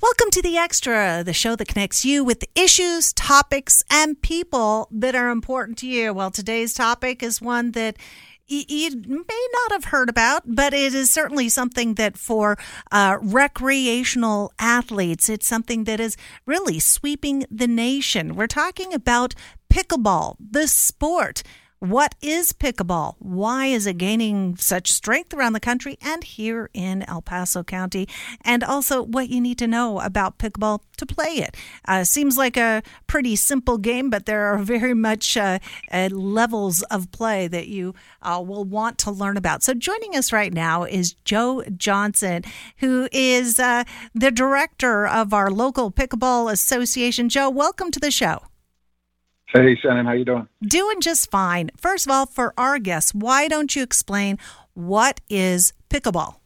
Welcome to The Extra, the show that connects you with the issues, topics, and people that are important to you. Well, today's topic is one that you may not have heard about, but it is certainly something that for recreational athletes, it's something that is really sweeping the nation. We're talking about pickleball, the sport. What is pickleball? Why is it gaining such strength around the country and here in El Paso County? And also what you need to know about pickleball to play it. Seems like a pretty simple game, but there are very much levels of play that you will want to learn about. So joining us right now is Joe Johnson, who is the director of our local pickleball association. Joe, welcome to the show. Hey, Shannon, how you doing? Doing just fine. First of all, for our guests, why don't you explain what is pickleball?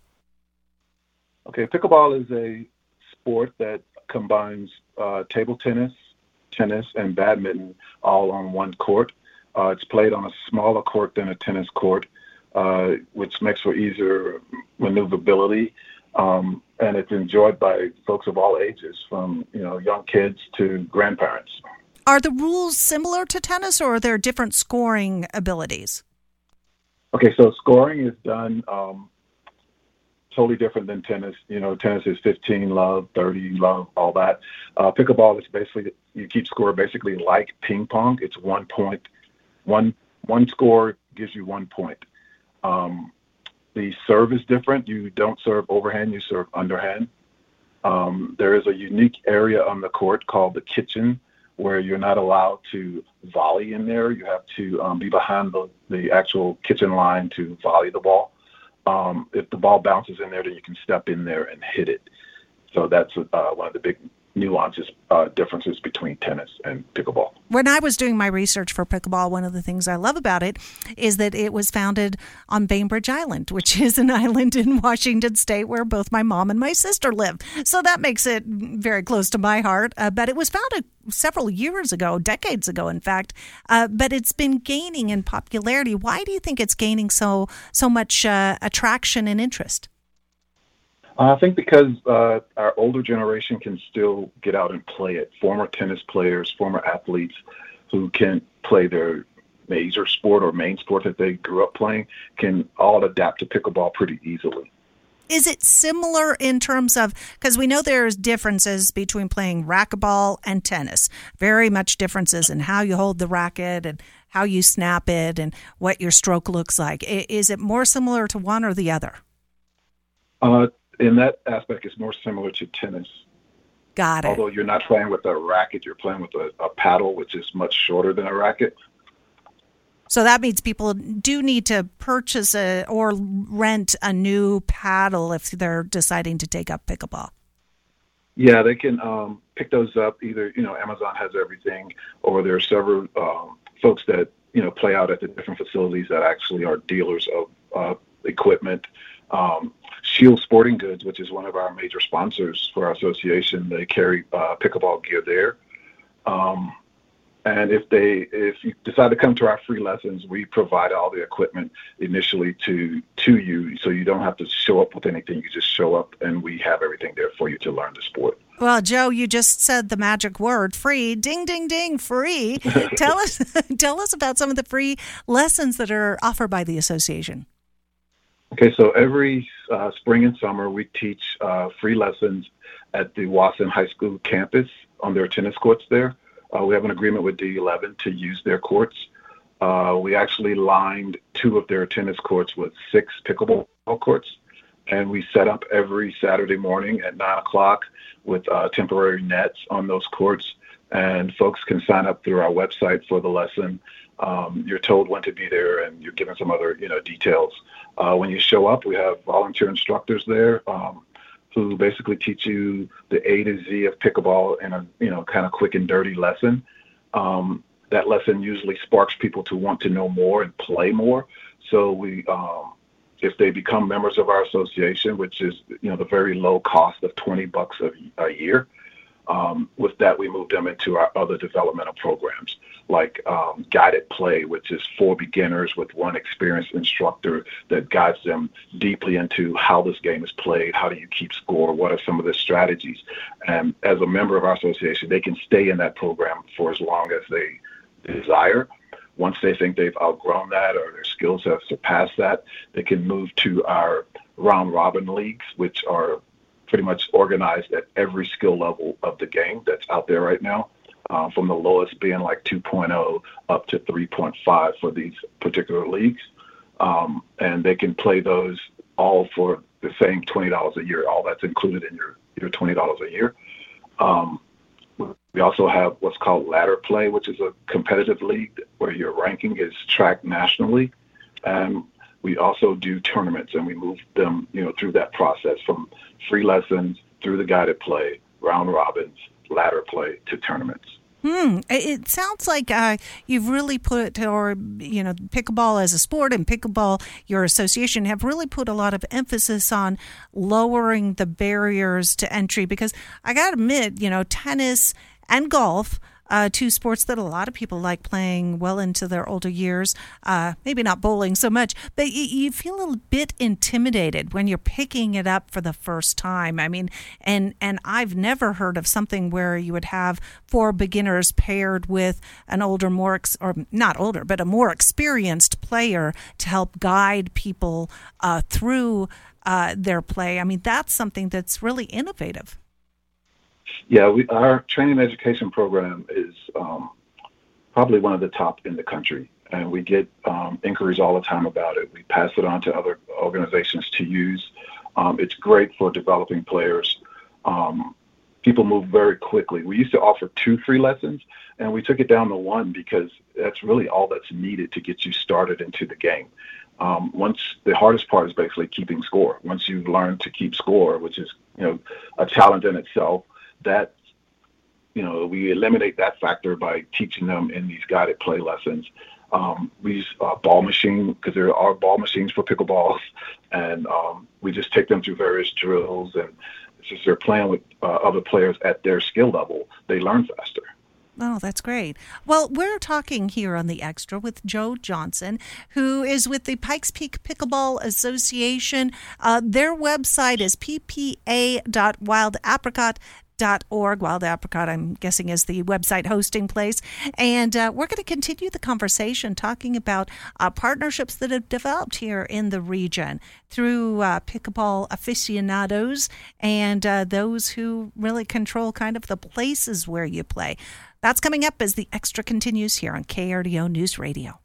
Okay, pickleball is a sport that combines table tennis, and badminton all on one court. It's played on a smaller court than a tennis court, which makes for easier maneuverability, and it's enjoyed by folks of all ages, from young kids to grandparents. Are the rules similar to tennis, or are there different scoring abilities? Okay, so scoring is done totally different than tennis. Tennis is 15 love, 30 love, all that. Pickleball is basically, you keep score basically like ping pong. It's 1 point. One score gives you 1 point. The serve is different. You don't serve overhand, you serve underhand. There is a unique area on the court called the kitchen, where you're not allowed to volley in there. You have to be behind the actual kitchen line to volley the ball. If the ball bounces in there, then you can step in there and hit it. So that's one of the big nuances, differences between tennis and pickleball. When I was doing my research for pickleball, one of the things I love about it is that it was founded on Bainbridge Island, which is an island in Washington State where both my mom and my sister live. So that makes it very close to my heart. But it was founded several years ago, decades ago, in fact. But it's been gaining in popularity. Why do you think it's gaining so much attraction and interest? I think because our older generation can still get out and play it. Former tennis players, former athletes who can play their major sport or main sport that they grew up playing can all adapt to pickleball pretty easily. Is it similar in terms of, because we know there's differences between playing racquetball and tennis, very much differences in how you hold the racket and how you snap it and what your stroke looks like. Is it more similar to one or the other? In that aspect, it's more similar to tennis. Got it. Although you're not playing with a racket, you're playing with a paddle, which is much shorter than a racket. So that means people do need to purchase or rent a new paddle if they're deciding to take up pickleball. Yeah, they can pick those up. Either, Amazon has everything, or there are several folks that, play out at the different facilities that actually are dealers of equipment. Shield Sporting Goods, which is one of our major sponsors for our association, they carry pickleball gear there. And if you decide to come to our free lessons, we provide all the equipment initially to you, so you don't have to show up with anything. You just show up, and we have everything there for you to learn the sport. Well, Joe, you just said the magic word, free. Ding, ding, ding, free. Tell us about some of the free lessons that are offered by the association. Okay, so every spring and summer, we teach free lessons at the Wasson High School campus on their tennis courts there. We have an agreement with D11 to use their courts. We actually lined 2 of their tennis courts with 6 pickleball courts, and we set up every Saturday morning at 9 o'clock with temporary nets on those courts, and folks can sign up through our website for the lesson. You're told when to be there, and you're given some other details. When you show up, we have volunteer instructors there who basically teach you the A to Z of pickleball in a kind of quick and dirty lesson. That lesson usually sparks people to want to know more and play more. So we, if they become members of our association, which is the very low cost of $20 a year, with that we move them into our other developmental programs. like guided play, which is for beginners with one experienced instructor that guides them deeply into how this game is played, how do you keep score, what are some of the strategies. And as a member of our association, they can stay in that program for as long as they desire. Once they think they've outgrown that or their skills have surpassed that, they can move to our round robin leagues, which are pretty much organized at every skill level of the game that's out there right now, from the lowest being like 2.0 up to 3.5 for these particular leagues. And they can play those all for the same $20 a year. All that's included in your $20 a year. We also have what's called ladder play, which is a competitive league where your ranking is tracked nationally. And we also do tournaments, and we move them, through that process from free lessons through the guided play, round robins, ladder play to tournaments. It sounds like you've really put, pickleball as a sport and pickleball, your association, have really put a lot of emphasis on lowering the barriers to entry, because I got to admit, tennis and golf, two sports that a lot of people like playing well into their older years, maybe not bowling so much, but you feel a bit intimidated when you're picking it up for the first time. I mean, and I've never heard of something where you would have four beginners paired with an older, a more experienced player to help guide people through their play. I mean, that's something that's really innovative. Yeah, our training and education program is probably one of the top in the country, and we get inquiries all the time about it. We pass it on to other organizations to use. It's great for developing players. People move very quickly. We used to offer 2 free lessons, and we took it down to 1 because that's really all that's needed to get you started into the game. The hardest part is basically keeping score. Once you've learned to keep score, which is a challenge in itself, that we eliminate that factor by teaching them in these guided play lessons. We use ball machine, because there are ball machines for pickleballs, and we just take them through various drills, and since they're playing with other players at their skill level, they learn faster. Oh, that's great. Well, we're talking here on The Extra with Joe Johnson, who is with the Pikes Peak Pickleball Association. Their website is ppa.wildapricot.org. Wild Apricot, I'm guessing, is the website hosting place. And we're going to continue the conversation talking about partnerships that have developed here in the region through pickleball aficionados and those who really control kind of the places where you play. That's coming up as The Extra continues here on KRDO News Radio.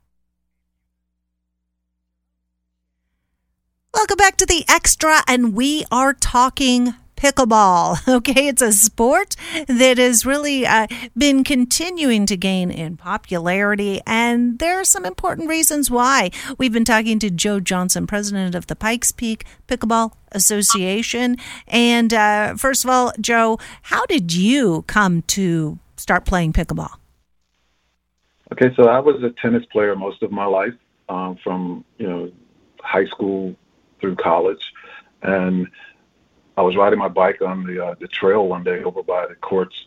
Welcome back to The Extra, and we are talking pickleball. Okay, it's a sport that has really been continuing to gain in popularity, and there are some important reasons why. We've been talking to Joe Johnson, president of the Pikes Peak Pickleball Association. And first of all, Joe, how did you come to start playing pickleball? Okay, so I was a tennis player most of my life, from high school through college, and I was riding my bike on the trail one day over by the courts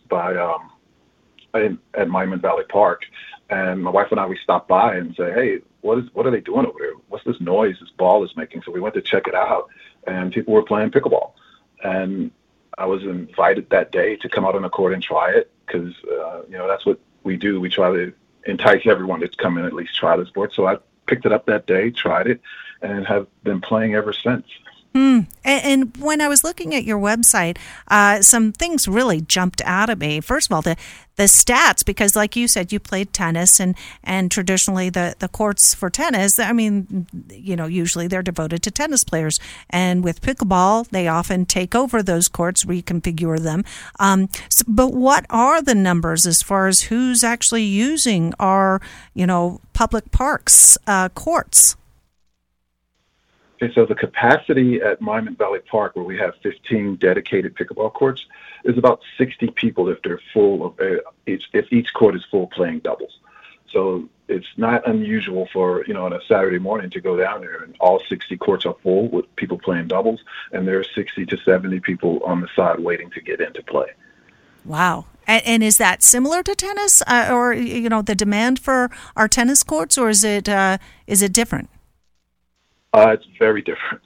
at Miami Valley Park, and my wife and I, we stopped by and said, "Hey, what are they doing over there? What's this noise this ball is making?" So we went to check it out, and people were playing pickleball, and I was invited that day to come out on the court and try it, because that's what we do. We try to entice everyone to come in at least try the sport. So I picked it up that day, tried it, and have been playing ever since. And when I was looking at your website, some things really jumped out at me. First of all, the stats, because like you said, you played tennis, and traditionally the courts for tennis, I mean, usually they're devoted to tennis players. And with pickleball, they often take over those courts, reconfigure them. But what are the numbers as far as who's actually using our, public parks, courts? Okay, so the capacity at Miami Valley Park, where we have 15 dedicated pickleball courts, is about 60 people if they're full if each court is full playing doubles. So it's not unusual for, on a Saturday morning to go down there and all 60 courts are full with people playing doubles, and there are 60 to 70 people on the side waiting to get into play. Wow. And is that similar to tennis, or the demand for our tennis courts, or is it different? It's very different.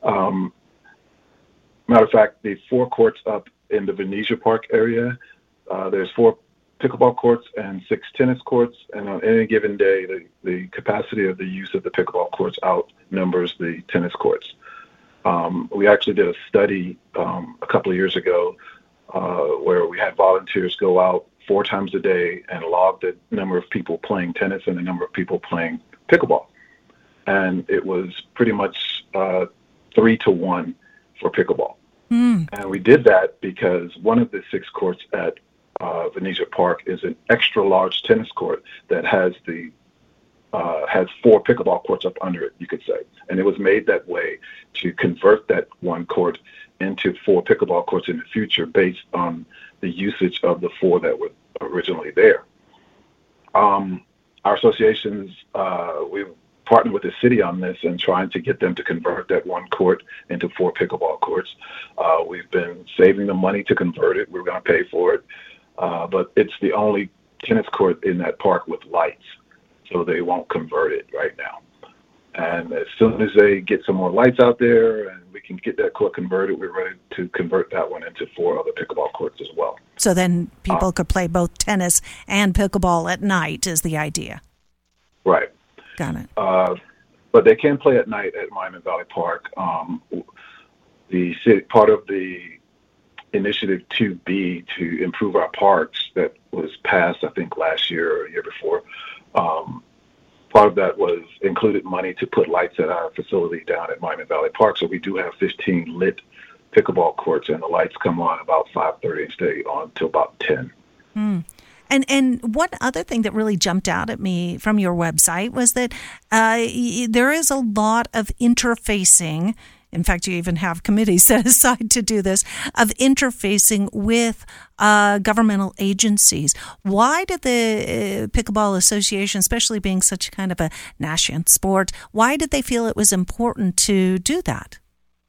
Matter of fact, the 4 courts up in the Venetia Park area, there's 4 pickleball courts and 6 tennis courts, and on any given day, the capacity of the use of the pickleball courts outnumbers the tennis courts. We actually did a study a couple of years ago where we had volunteers go out 4 times a day and log the number of people playing tennis and the number of people playing pickleball. And it was pretty much 3 to 1 for pickleball. And we did that because one of the 6 courts at Venetia Park is an extra large tennis court that has 4 pickleball courts up under it, you could say. And it was made that way to convert that 1 court into 4 pickleball courts in the future based on the usage of the 4 that were originally there. Our associations, we've partnered with the city on this and trying to get them to convert that 1 court into 4 pickleball courts. We've been saving the money to convert it. We're going to pay for it. But it's the only tennis court in that park with lights, so they won't convert it right now. And as soon as they get some more lights out there and we can get that court converted, we're ready to convert that one into 4 other pickleball courts as well. So then people could play both tennis and pickleball at night is the idea. Right. Got it. But they can play at night at Monument Valley Park. The city, part of the Initiative 2B to improve our parks that was passed, I think, last year or a year before, part of that was included money to put lights at our facility down at Monument Valley Park. So we do have 15 lit pickleball courts, and the lights come on about 5:30 and stay on till about 10. And one other thing that really jumped out at me from your website was that there is a lot of interfacing. In fact, you even have committees set aside to do this, of interfacing with governmental agencies. Why did the Pickleball Association, especially being such kind of a nascent sport, why did they feel it was important to do that?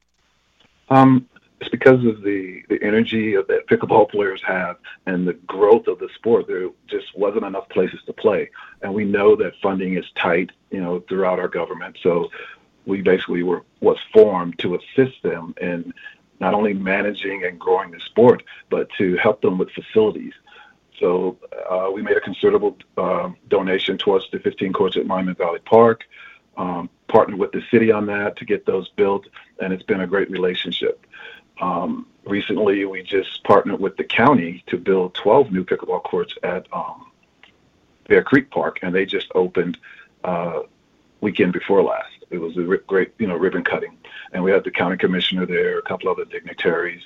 It's because of the energy that pickleball players have and the growth of the sport. There just wasn't enough places to play. And we know that funding is tight, throughout our government. So we basically was formed to assist them in not only managing and growing the sport, but to help them with facilities. So we made a considerable donation towards the 15 courts at Monument Valley Park, partnered with the city on that to get those built, and it's been a great relationship. Recently, we just partnered with the county to build 12 new pickleball courts at Bear Creek Park, and they just opened weekend before last. It was a great, ribbon cutting, and we had the county commissioner there, a couple other dignitaries.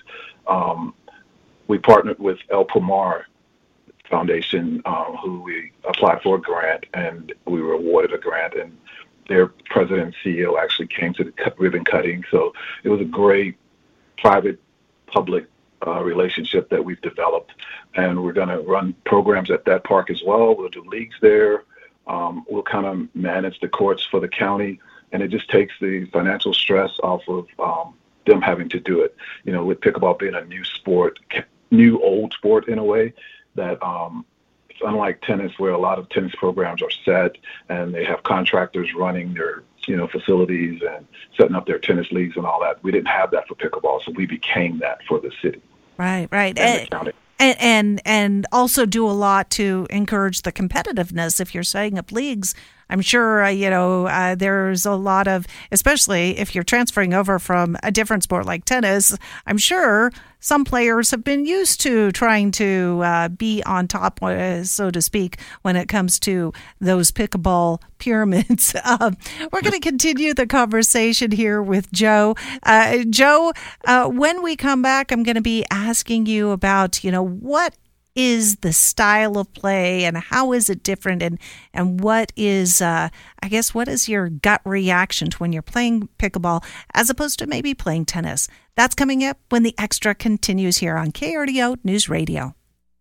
We partnered with El Pomar Foundation, who we applied for a grant, and we were awarded a grant, and their president and CEO actually came to the ribbon cutting. So it was a great private-public relationship that we've developed, and we're going to run programs at that park as well. We'll do leagues there. We'll kind of manage the courts for the county, and it just takes the financial stress off of them having to do it. With pickleball being a new old sport in a way, that it's unlike tennis, where a lot of tennis programs are set and they have contractors running their facilities and setting up their tennis leagues and all that. We didn't have that for pickleball, so we became that for the city. Right. And the county. And also do a lot to encourage the competitiveness. If you're setting up leagues, I'm sure, there's a lot of, especially if you're transferring over from a different sport like tennis, I'm sure some players have been used to trying to be on top, so to speak, when it comes to those pickleball pyramids. We're going to continue the conversation here with Joe. Joe, when we come back, I'm going to be asking you about, what is the style of play and how is it different, and what is what is your gut reaction to when you're playing pickleball as opposed to maybe playing tennis? That's coming up when the Extra continues here on KRDO News Radio.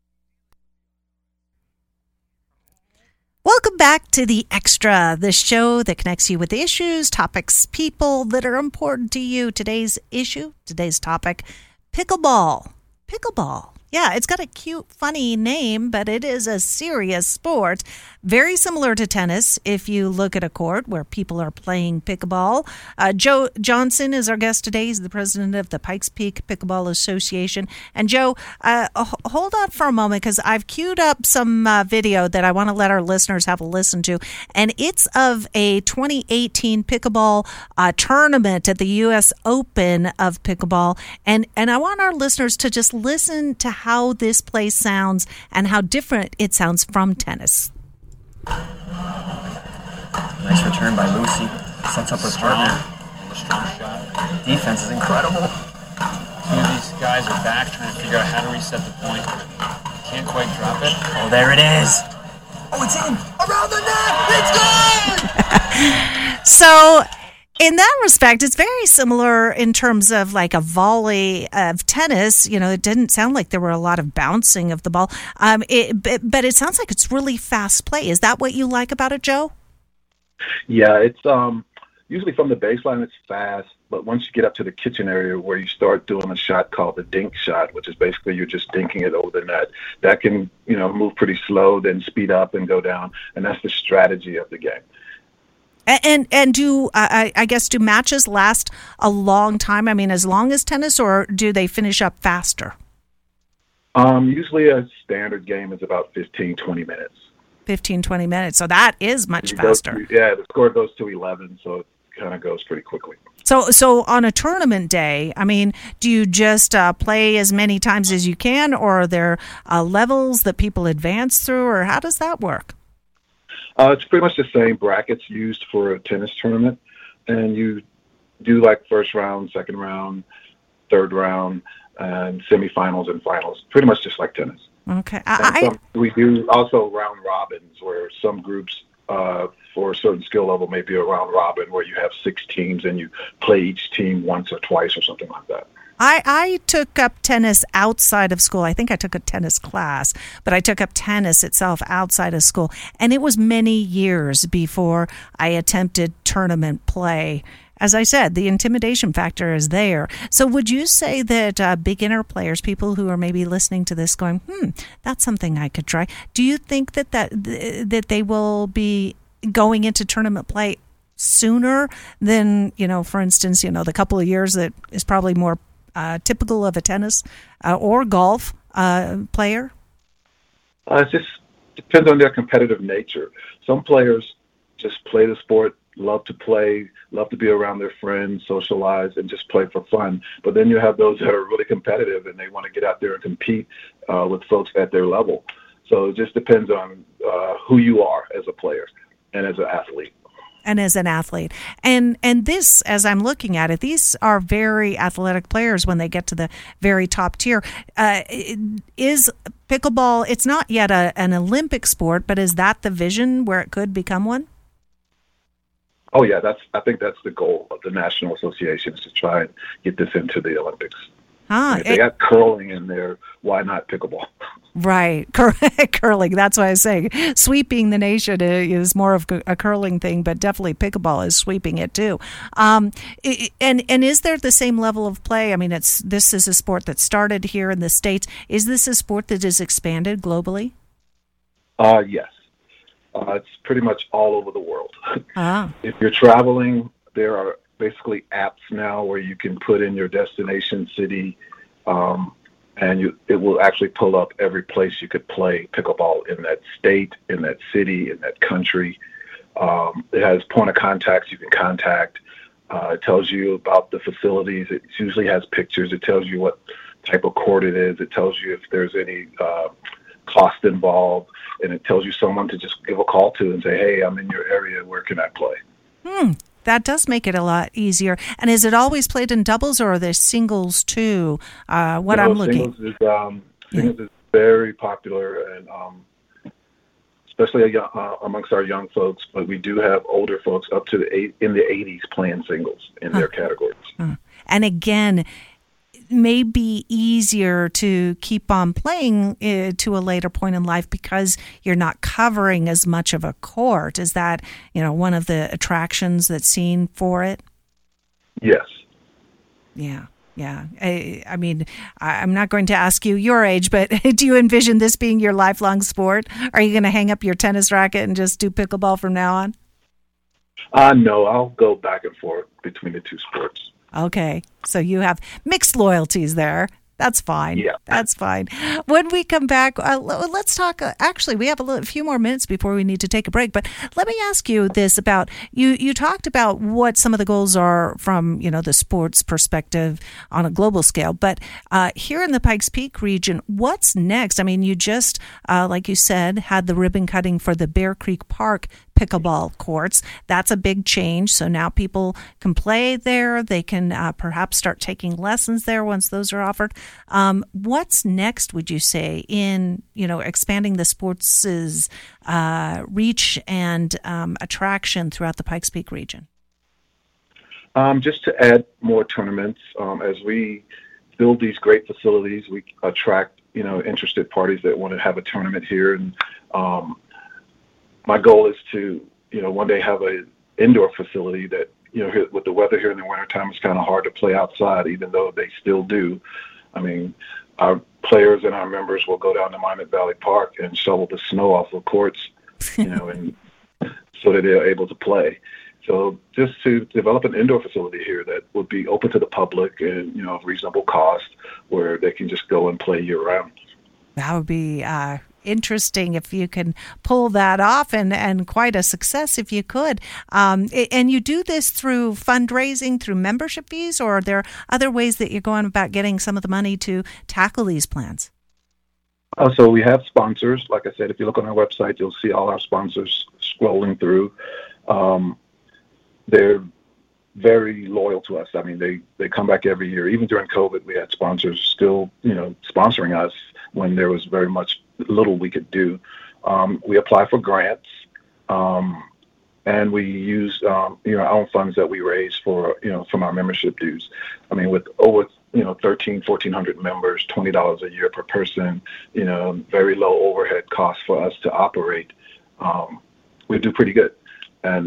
Welcome back to the Extra, the show that connects you with the issues, topics, people that are important to you. Today's topic, pickleball. Pickleball. Yeah, it's got a cute, funny name, but it is a serious sport. Very similar to tennis if you look at a court where people are playing pickleball. Joe Johnson is our guest today. He's the president of the Pikes Peak Pickleball Association. And Joe, hold on for a moment because I've queued up some video that I want to let our listeners have a listen to. And it's of a 2018 pickleball tournament at the U.S. Open of pickleball. And I want our listeners to just listen to how this play sounds and how different it sounds from tennis. Nice return by Lucy. Sets up her partner. Strong shot. Defense is incredible. Two of these guys are back trying to figure out how to reset the point. Can't quite drop it. Oh, there it is. Oh, it's in. Around the net. It's good. So in that respect, it's very similar in terms of like a volley of tennis. You know, it didn't sound like there were a lot of bouncing of the ball, but it sounds like it's really fast play. Is that what you like about it, Joe? Yeah, it's usually from the baseline it's fast, but once you get up to the kitchen area where you start doing a shot called the dink shot, which is basically you're just dinking it over the net, that can, move pretty slow, then speed up and go down, and that's the strategy of the game. And do I guess do matches last a long time? I mean, as long as tennis, or do they finish up faster? Usually a standard game is about 15, 20 minutes. 15, 20 minutes. So that is much faster. The score goes to 11, so it kind of goes pretty quickly. So on a tournament day, I mean, do you just play as many times as you can, or are there levels that people advance through, or how does that work? It's pretty much the same brackets used for a tennis tournament, and you do like first round, second round, third round, and semifinals and finals, pretty much just like tennis. Okay. We do also round robins where some groups for a certain skill level may be a round robin where you have 6 teams and you play each team once or twice or something like that. I took up tennis outside of school. I think I took a tennis class, but I took up tennis itself outside of school. And it was many years before I attempted tournament play. As I said, the intimidation factor is there. So would you say that beginner players, people who are maybe listening to this going, that's something I could try. Do you think that they will be going into tournament play sooner than, for instance, the couple of years that is probably more typical of a tennis or golf player? It just depends on their competitive nature. Some players just play the sport, love to play, love to be around their friends, socialize, and just play for fun. But then you have those that are really competitive and they want to get out there and compete with folks at their level. So it just depends on who you are as a player and as an athlete. And as an athlete. And this, as I'm looking at it, these are very athletic players when they get to the very top tier. Is pickleball, it's not yet an Olympic sport, but is that the vision where it could become one? Oh, yeah, I think that's the goal of the National Association, is to try and get this into the Olympics. If they got curling in there, why not pickleball? Right. Curling. That's why I was saying sweeping the nation is more of a curling thing, but definitely pickleball is sweeping it too. And is there the same level of play? I mean, this is a sport that started here in the States. Is this a sport that is expanded globally? Yes. It's pretty much all over the world. If you're traveling, there are basically apps now where you can put in your destination city, and it will actually pull up every place you could play pickleball in that state, in that city, in that country. It has point of contacts you can contact. It tells you about the facilities. It usually has pictures. It tells you what type of court it is. It tells you if there's any cost involved, and it tells you someone to just give a call to and say, hey, I'm in your area. Where can I play? That does make it a lot easier. And is it always played in doubles, or are there singles too? Singles is very popular, and especially amongst our young folks. But we do have older folks up to in the 80s playing singles in their categories. And again, may be easier to keep on playing to a later point in life because you're not covering as much of a court. Is that, one of the attractions that's seen for it? Yes. Yeah. Yeah. I mean, I'm not going to ask you your age, but do you envision this being your lifelong sport? Are you going to hang up your tennis racket and just do pickleball from now on? No, I'll go back and forth between the two sports. Okay. So you have mixed loyalties there. That's fine. Yeah. That's fine. When we come back, let's talk. Actually, we have a few more minutes before we need to take a break. But let me ask you this about you talked about what some of the goals are from, the sports perspective on a global scale. But here in the Pikes Peak region, what's next? I mean, you just, like you said, had the ribbon cutting for the Bear Creek Park pickleball courts. That's a big change. So now people can play there. They can perhaps start taking lessons there once those are offered. What's next, would you say, in expanding the sports' reach and attraction throughout the Pikes Peak region? Just to add more tournaments. As we build these great facilities, we attract interested parties that want to have a tournament here. And my goal is to one day have an indoor facility that here, with the weather here in the wintertime, it's kind of hard to play outside, even though they still do. I mean, our players and our members will go down to Minot Valley Park and shovel the snow off of courts, and so that they're able to play. So just to develop an indoor facility here that would be open to the public and, of reasonable cost, where they can just go and play year round. That would be interesting if you can pull that off, and quite a success if you could. And you do this through fundraising, through membership fees, or are there other ways that you're going about getting some of the money to tackle these plans? So we have sponsors. Like I said, if you look on our website, you'll see all our sponsors scrolling through. They're very loyal to us. I mean, they come back every year. Even during COVID, we had sponsors still, sponsoring us when there was very little we could do. We apply for grants, and we use, our own funds that we raise for, from our membership dues. I mean, with over, 1,400 members, $20 a year per person, very low overhead costs for us to operate. We do pretty good. And,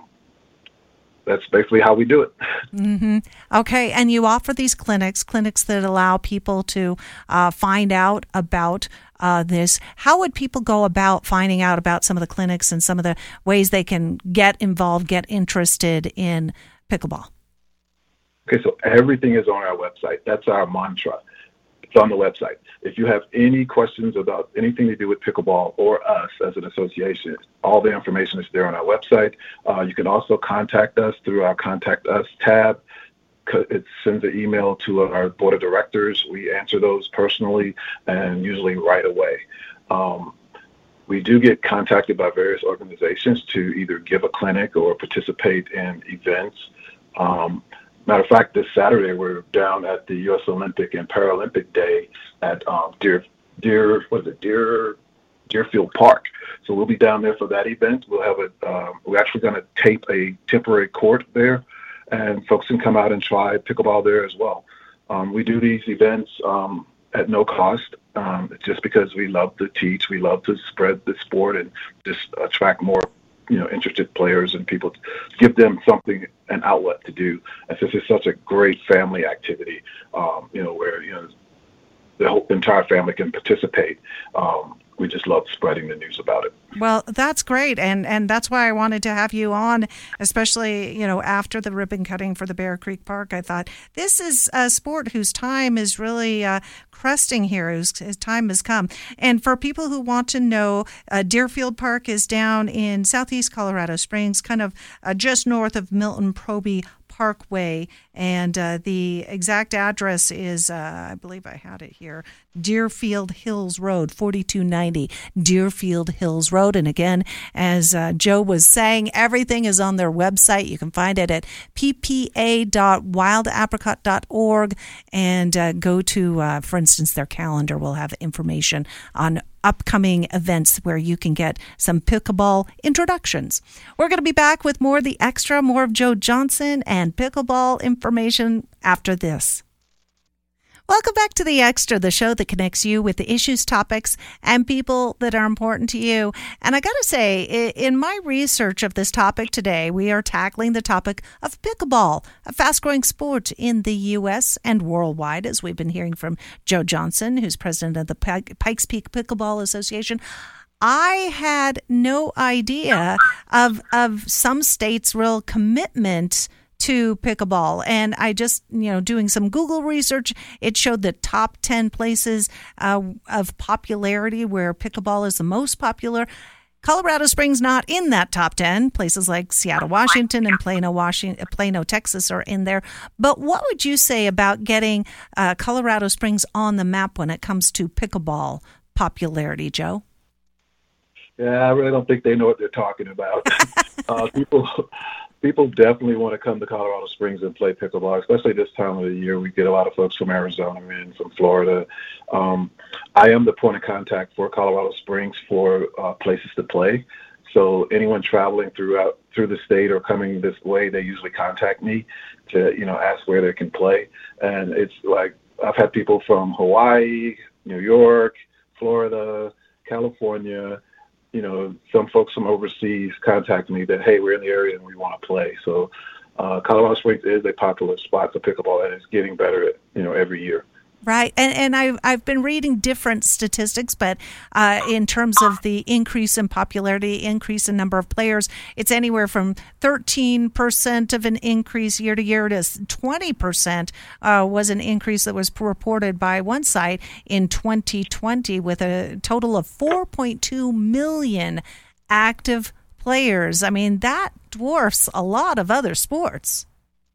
that's basically how we do it. Mm-hmm. Okay, and you offer these clinics that allow people to find out about this. How would people go about finding out about some of the clinics and some of the ways they can get involved, get interested in pickleball? Okay, so everything is on our website. That's our mantra. It's on the website. If you have any questions about anything to do with pickleball or us as an association, all the information is there on our website. You can also contact us through our Contact Us tab. It sends an email to our board of directors. We answer those personally and usually right away. We do get contacted by various organizations to either give a clinic or participate in events. Matter of fact, this Saturday we're down at the U.S. Olympic and Paralympic Day at Deerfield Park. So we'll be down there for that event. We'll have we're actually going to tape a temporary court there, and folks can come out and try pickleball there as well. We do these events at no cost, just because we love to teach, we love to spread the sport and just attract more interested players and people, to give them something, an outlet to do. And since it's such a great family activity, where, the whole entire family can participate, we just love spreading the news about it. Well, that's great. And that's why I wanted to have you on, especially, after the ribbon cutting for the Bear Creek Park. I thought this is a sport whose time is really cresting here, whose time has come. And for people who want to know, Deerfield Park is down in southeast Colorado Springs, kind of just north of Milton Proby Parkway, and the exact address is, I believe I had it here, Deerfield Hills Road, 4290 Deerfield Hills Road. And again, as Joe was saying, everything is on their website. You can find it at ppa.wildapricot.org, and go to, for instance, their calendar will have information on upcoming events where you can get some pickleball introductions. We're going to be back with more of The Extra, more of Joe Johnson and pickleball information after this. Welcome back to The Extra, the show that connects you with the issues, topics, and people that are important to you. And I got to say, in my research of this topic today, we are tackling the topic of pickleball, a fast-growing sport in the U.S. and worldwide, as we've been hearing from Joe Johnson, who's president of the Pikes Peak Pickleball Association. I had no idea of some states' real commitment to pickleball. And I just, doing some Google research, it showed the top 10 places of popularity where pickleball is the most popular. Colorado Springs not in that top 10. Places like Seattle, Washington, and Plano, Texas are in there. But what would you say about getting Colorado Springs on the map when it comes to pickleball popularity, Joe? Yeah, I really don't think they know what they're talking about. People definitely want to come to Colorado Springs and play pickleball, especially this time of the year. We get a lot of folks from Arizona and from Florida. I am the point of contact for Colorado Springs for places to play. So anyone traveling through the state or coming this way, they usually contact me to, ask where they can play. And it's like I've had people from Hawaii, New York, Florida, California, some folks from overseas contact me that, hey, we're in the area and we want to play. So Colorado Springs is a popular spot for pickleball, and it's getting better, every year. Right. And I've been reading different statistics, but in terms of the increase in popularity, increase in number of players, it's anywhere from 13% of an increase year to year to 20% was an increase that was reported by one site in 2020 with a total of 4.2 million active players. I mean, that dwarfs a lot of other sports.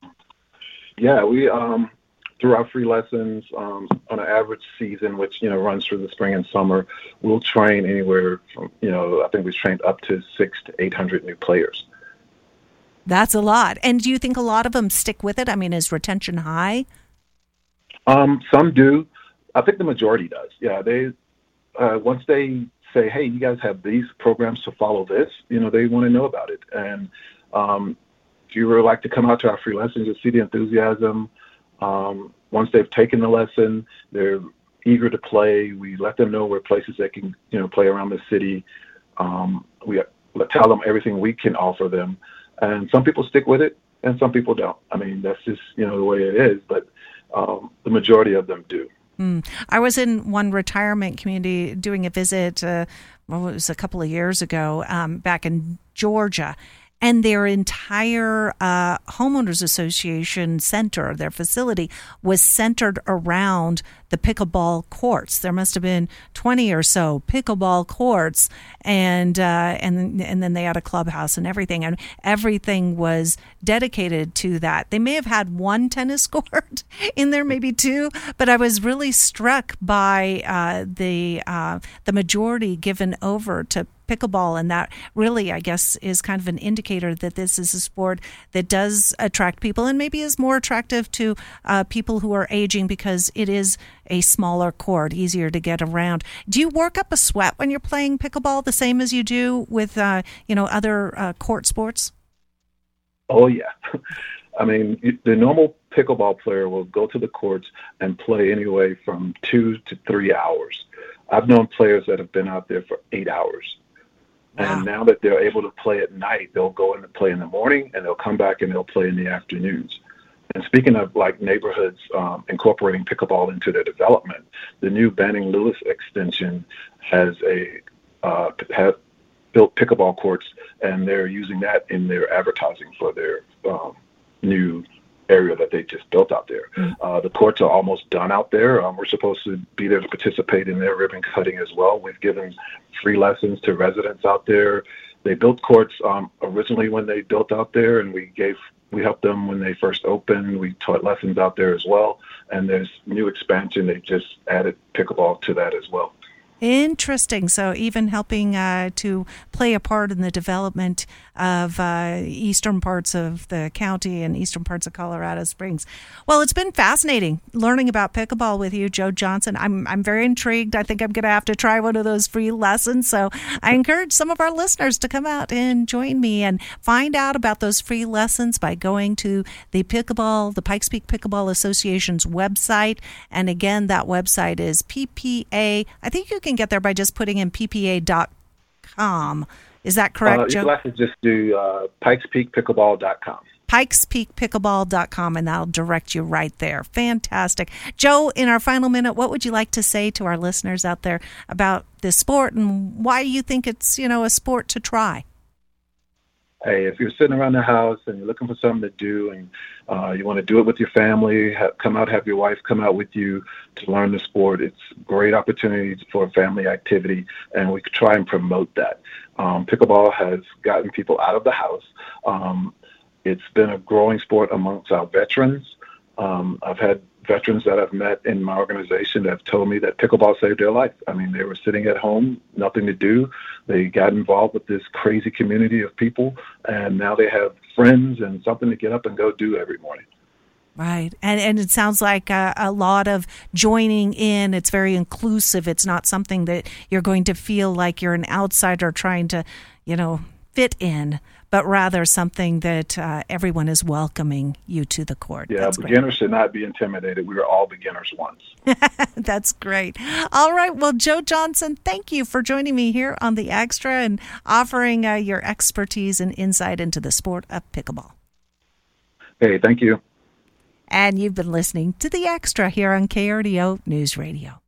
Yeah, we through our free lessons, on an average season, which, runs through the spring and summer, we'll train anywhere from, I think we've trained up to 600 to 800 new players. That's a lot. And do you think a lot of them stick with it? I mean, is retention high? Some do. I think the majority does. Yeah, they once they say, hey, you guys have these programs to follow this, they want to know about it. And if you would like to come out to our free lessons, you'll see the enthusiasm. Once they've taken the lesson, they're eager to play. We let them know where places they can, play around the city. We tell them everything we can offer them. And some people stick with it and some people don't. I mean, that's just, the way it is. But the majority of them do. I was in one retirement community doing a visit, it was a couple of years ago, back in Georgia. And their entire homeowners association center, their facility, was centered around the pickleball courts. There must have been 20 or so pickleball courts, and then they had a clubhouse and everything, and everything was dedicated to that. They may have had one tennis court in there, maybe two, but I was really struck by the majority given over to pickleball, and that really, I guess, is kind of an indicator that this is a sport that does attract people and maybe is more attractive to people who are aging because it is a smaller court, easier to get around. Do you work up a sweat when you're playing pickleball the same as you do with other court sports? Oh, yeah. I mean, the normal pickleball player will go to the courts and play anyway from 2 to 3 hours. I've known players that have been out there for 8 hours. Wow. And now that they're able to play at night, they'll go in and play in the morning, and they'll come back and they'll play in the afternoons. And speaking of like neighborhoods incorporating pickleball into their development, the new Banning Lewis extension has built pickleball courts, and they're using that in their advertising for their new area that they just built out there. The courts are almost done out there. We're supposed to be there to participate in their ribbon cutting as well. We've given free lessons to residents out there. They built courts originally when they built out there, and we helped them when they first opened. We taught lessons out there as well. And there's new expansion. They just added pickleball to that as well. Interesting. So even helping to play a part in the development of eastern parts of the county and eastern parts of Colorado Springs. Well, it's been fascinating learning about pickleball with you, Joe Johnson. I'm very intrigued. I think I'm going to have to try one of those free lessons. So I encourage some of our listeners to come out and join me and find out about those free lessons by going to the Pikes Peak Pickleball Association's website. And again, that website is PPA. I think you can get there by just putting in ppa.com. Is that correct, Joe? You'll have to just do pikespeakpickleball.com. pikespeakpickleball.com, and that'll direct you right there. Fantastic. Joe, in our final minute, what would you like to say to our listeners out there about this sport and why you think it's, a sport to try? Hey, if you're sitting around the house and you're looking for something to do and you want to do it with your family, have your wife come out with you to learn the sport, it's great opportunities for family activity, and we try and promote that. Pickleball has gotten people out of the house. It's been a growing sport amongst our veterans. I've had veterans that I've met in my organization that have told me that pickleball saved their life. I mean, they were sitting at home, nothing to do. They got involved with this crazy community of people, and now they have friends and something to get up and go do every morning. Right. And it sounds like a lot of joining in. It's very inclusive. It's not something that you're going to feel like you're an outsider trying to, fit in, but rather something that everyone is welcoming you to the court. Yeah, That's beginners great. should not be intimidated. We were all beginners once. That's great. All right. Well, Joe Johnson, thank you for joining me here on The Extra and offering your expertise and insight into the sport of pickleball. Hey, thank you. And you've been listening to The Extra here on KRDO News Radio.